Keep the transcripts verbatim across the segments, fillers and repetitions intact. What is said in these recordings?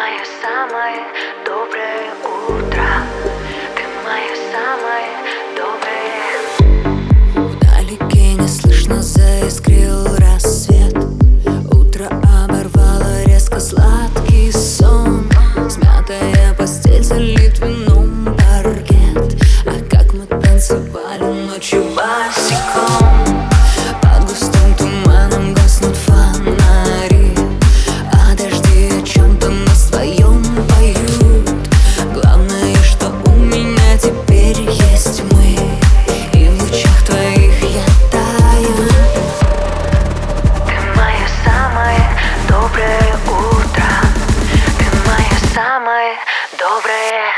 мое самое доброе утро. Ты мое самое доброе. Вдалеке неслышно заискрил рассвет. Утро оборвало резко сладкий сон. Смятая постель залит вином паркет. А как мы танцевали ночью босиком. Под густым туманом гаснут фонари, а дожди о чем-то на своем поют. Главное, что у меня теперь есть мы, и в лучах твоих я таю. Ты мое самое доброе утро. Ты мое самое доброе.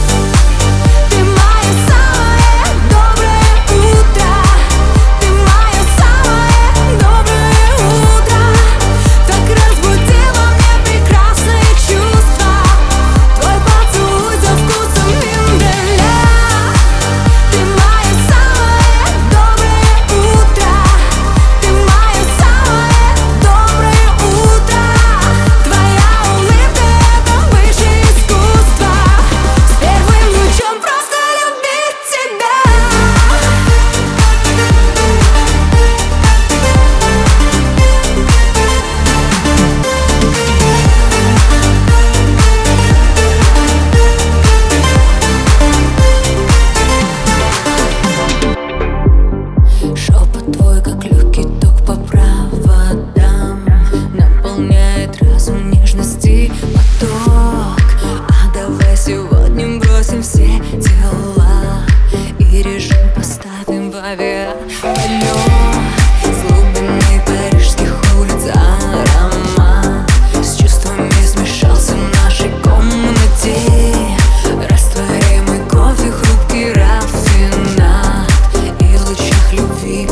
Твой, как легкий ток по проводам, наполняет разум нежности поток. А давай сегодня бросим все дела и режим поставим в авиаполет. С глубины парижских улиц аромат с чувствами смешался в нашей комнате. Растворимый кофе, хрупкий рафинад, и в лучах любви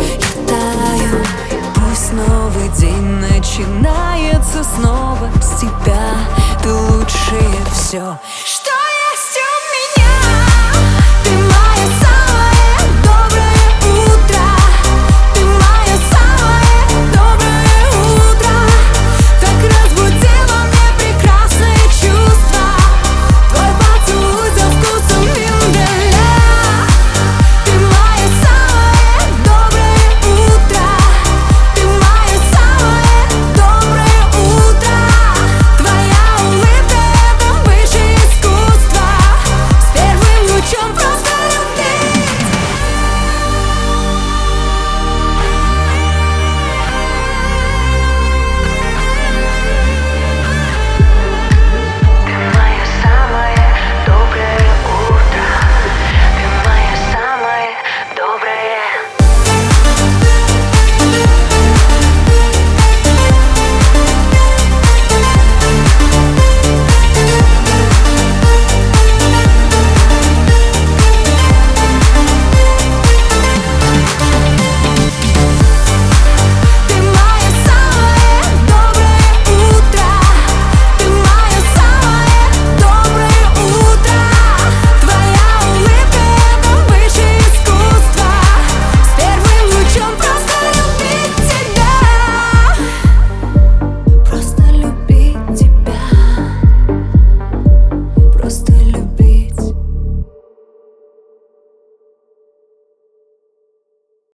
новый день начинается снова с тебя. Ты лучшее все.